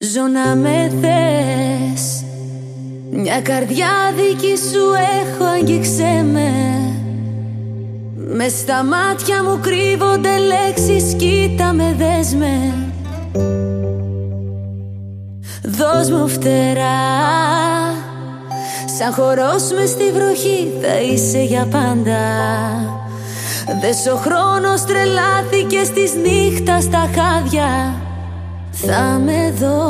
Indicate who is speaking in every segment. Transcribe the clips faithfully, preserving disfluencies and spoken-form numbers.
Speaker 1: Ζω να με θες, μια καρδιά δική σου έχω, αγγίξε με. Μες στα μάτια μου κρύβονται λέξεις, κοίτα με, δες με. Δώσ' μου φτερά, σαν χορός μες στη βροχή θα είσαι για πάντα. Δες ο χρόνος τρελάθηκε στις νύχτα στα χάδια, θα με δω.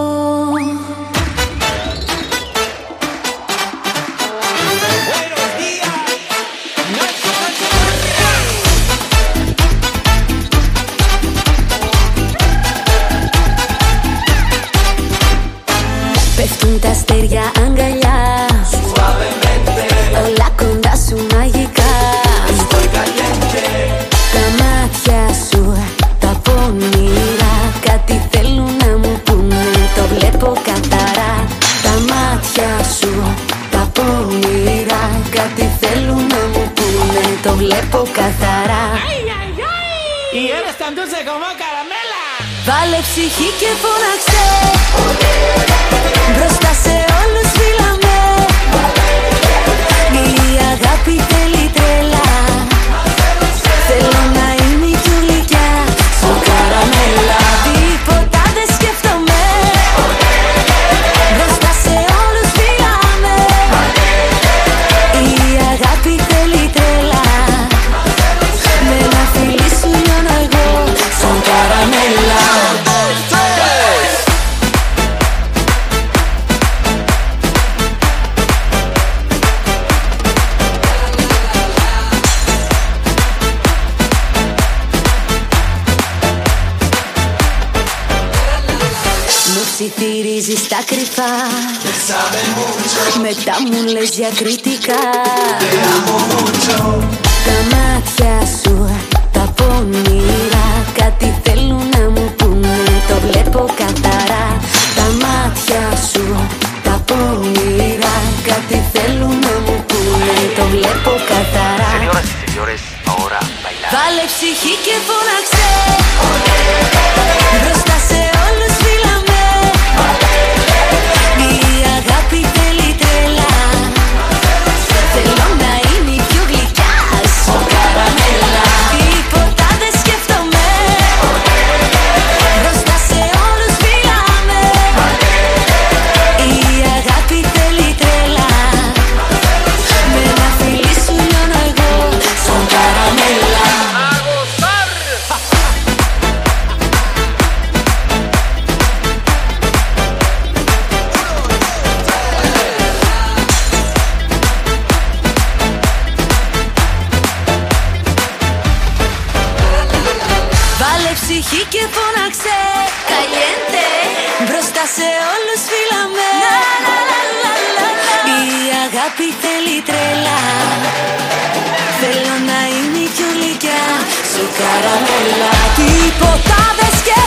Speaker 1: Πέφτουν τα αστέρια αγκαλιά, όλα κοντά σου μαγικά. Τα μάτια σου, τα πονηρά, κάτι θέλουν να μου πούνε, το βλέπω καθαρά. Τα μάτια σου, τα πονηρά, κάτι θέλουν να μου πούνε, το βλέπω καθαρά.
Speaker 2: Y eres tan dulce como caramela.
Speaker 1: Βάλε ψυχή και φώναξε, μπροστά σε όλους φύλαμε. Η αγάπη θέλει τρέλα, θέλω να είμαι η πιο γλυκιά σου καραμέλα. Τίποτα δεν σκέφτομαι, μπροστά σε όλους φύλαμε. Η αγάπη θέλει τρέλα, με ένα φιλί σου λιώνω εγώ σαν καραμέλα. Ψιθυρίζεις τα κρυφά, μετά μου λες διακριτικά. Τα μάτια σου, τα πονηρά, κάτι θέλουν να μου πούνε, το βλέπω καθαρά. Τα μάτια σου, τα πονηρά, κάτι θέλουν να μου πούνε, το βλέπω καθαρά.
Speaker 3: Señoras y señores, ahora bailar.
Speaker 1: Βάλε ψυχή και φώναξε, μπροστά σε όλους φύλαμε. Η αγάπη θέλει τρέλα, θέλω να είμαι η πιο γλυκιά σου καραμέλα. Τίποτα δεν σκέφτομαι, μπροστά σε όλους φύλαμε. Η αγάπη θέλει τρέλα, με ένα φιλί σου λιώνω εγώ σαν καραμέλα. Βάλε ψυχή και φώναξε, caliente, μπροστά σε όλους φύλαμε. Η αγάπη θέλει τρέλα, θέλω να είμαι η πιο γλυκιά σου καραμέλα. Τίποτα δεν σκέφτομαι,